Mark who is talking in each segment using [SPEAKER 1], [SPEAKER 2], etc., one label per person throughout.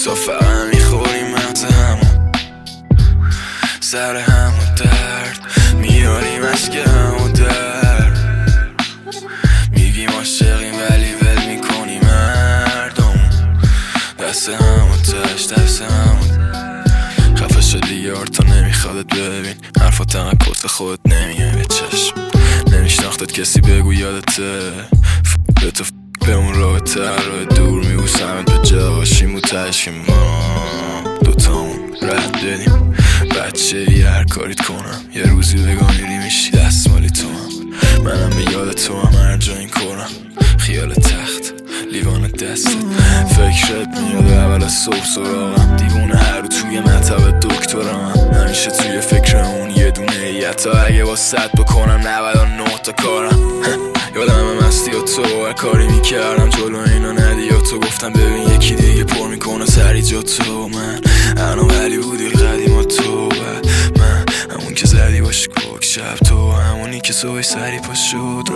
[SPEAKER 1] تا فقط میخوریم مغز همون، سر همون درد میاریم از که همون درد. میگیم عاشقیم ولی ول میکنیم مردم، دست همون تش دست همون. خفه شد دیگه آرتا نمیخوادت ببین، حرفات انقدر کس خودت نمیه به چشم. نمیشناختت کسی بگو یادته، به تو به اون رابطه راه دور میبوسمت به جاشیم و تش که ما دوتامون رد بدیم. بچه هر کاریت کنم یه روزی بگم میری میشی دستمالی تو هم، منم به یاد تو هم هر جا این کنم. خیال تخت لیوان دستت فکرت میاد اول از صبح سراغم، دیوونه هر رو توی مطب دکترم، همیشه توی فکر اون یه دونه یتا. اگه با 100 بکنم 99 تا کارم. یادم مستی و تو هر کاری میکردم جلو اینا ندی و تو گفتم ببین یکی دیگه پر میکنه سری جا تو. من انا ولی بودی قدیم و تو من همون که زدی باش کوک شب، تو همونی که صبح سری پا شد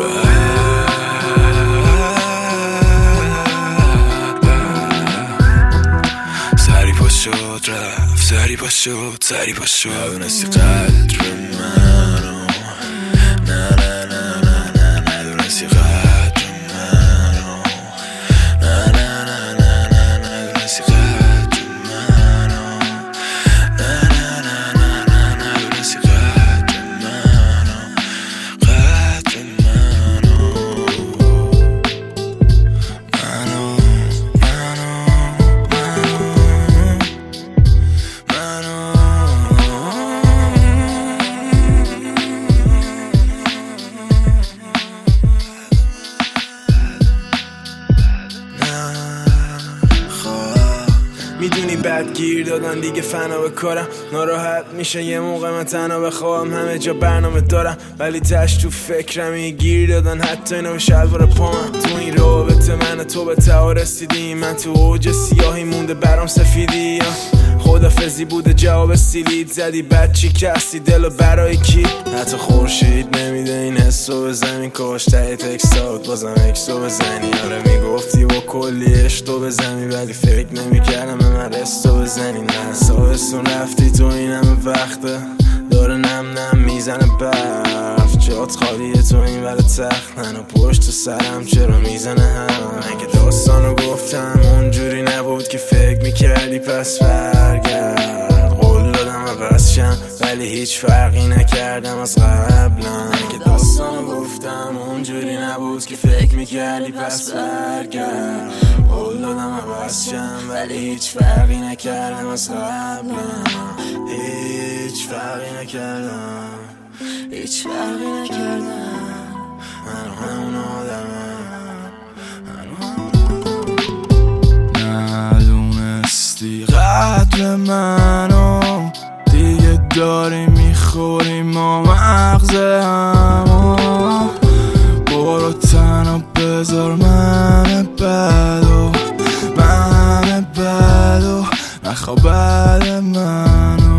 [SPEAKER 1] رفت سری پا شد سری پا شد. ندونستی قدر منو، نه نه نه نه نه ندونستی قدر منو، نه نه نه نه نه ندونستی قدر منو، نه نه نه نه نه ندونستی قدر منو، قدر منو، منو
[SPEAKER 2] میدونی بد گیر دادن دیگه فنا به کارم، ناراحت میشه یه موقع من تنها بخوام، همه جا برنامه دارم ولی تش تو فکرم گیر دادن حتی اینو به شلوار پامم. تو این رابطه من تو به ته رسیدیم، من تو اوج سیاهی مونده برام سفیدی، خدافزی بوده جواب سیلید زدی بعد چی کسی دلو برای کی؟ حتی خورشید نمیده این حسو به زمین، کاش ته تکستات بازم اکسو بزنی. آره میگفتی با کلی عشقو بزنی ولی فکر نمیکردم به من رستو بزنی. نه سابستون رفتی تو این همه وقته داره نم نم میزنه برف، جات خالیه تو این ور تخت، منو پشت سرم چرا میزنه هم. من که داستانو گفتم اونجوری نبود که فکر میکردی پس برگرد، قول دادم عوض شم ولی هیچ فرقی نکردم از قبلا. من که داستانو گفتم اونجوری نبود که فکر میکردی پس برگرد، قول دادم عوض شم ولی هیچ فرقی نکردم از قبلا، هیچ فرقی نکردم، هیچ فرقی نکردم. من همون آدمم،
[SPEAKER 1] ندونستی قدر منو، دیگه داری میخوری ما مغز همو. برو تنها بذار من بدو، من بدو نخوا بعد منو.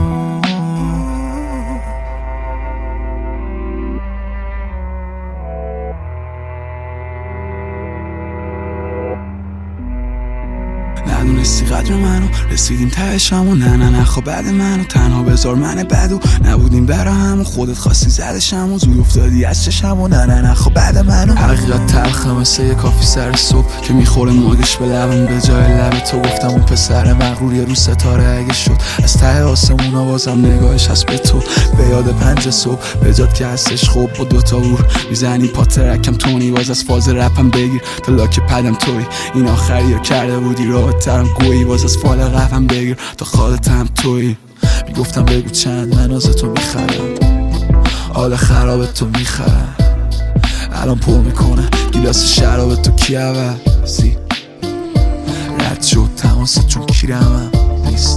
[SPEAKER 1] ندونستی قدر منو، رسیدیم تهشمو، نه نه نه خب بعد منو، تنها بذار من بدو، نبودیم برا همو، خودت خواستی زدشمو، زود افتادی از چشمو، نه نه نه خب بعد منو. حقیقت تلخه مثل یه کافی سر صبح که میخوره موگش به لبم، به جای لب تو گفتم اون پسر مغرور یه رو ستاره اگه شد از ته آسمون آوازم نگاهش هست به تو، به یاد 5 صبح به جاد که هستش خوب با 2 تا ور میزنی پا ترکم تونی، باز از فاز رپم بگیر تا لاک پدم توی، این آخری رو کرده بودی راه ترم گویی، باز از فال قفم بگیر تا خالتم توی. میگفتم بگو چند من از تو میخرم، حال خراب تو میخرم، الان پر میکنه گیلاس شراب تو کی عوضی، رد شد تماست چون کیرمم نیست.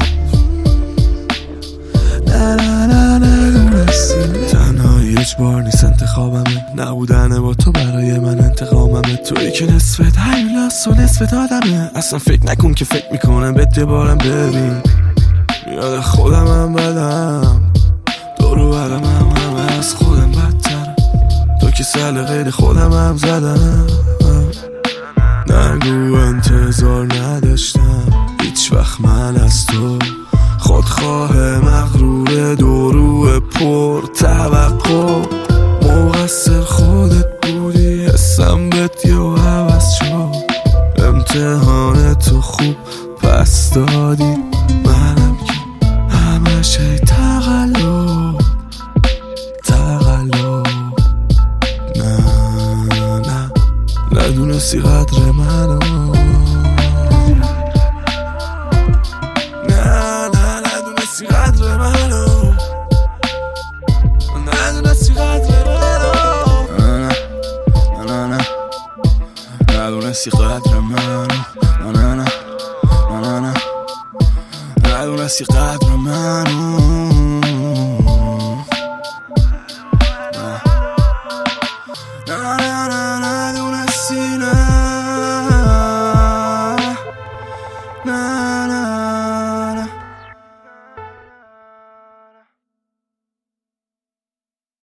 [SPEAKER 1] نه نه نه نه تنهایی اجبار نیست انتخابمه، نبودن با تو برای من انتقاممه، تویی که نصفت هیولاس و نصفت آدمه، اصلا فکر نکن که فکر میکنم بهت یه بارم ببین، یاد خودمم بدم دورو برم همه از خودم بدتر، تو که سل غیر خودمم زدم، نگو انتظار نداشتم هیچ
[SPEAKER 3] هیچ وقت من از تو خودخواه مغرور دورو پر توقع مقصر خودت بودی حسم بهت یا عوض شد امتحان تو خوب پس دادی منم که همش ای تقلب نه ندونستی قدر منو ندونستی قدر منو ندونستی قدر منو ندونستی قدر منو ندونستی قدر منو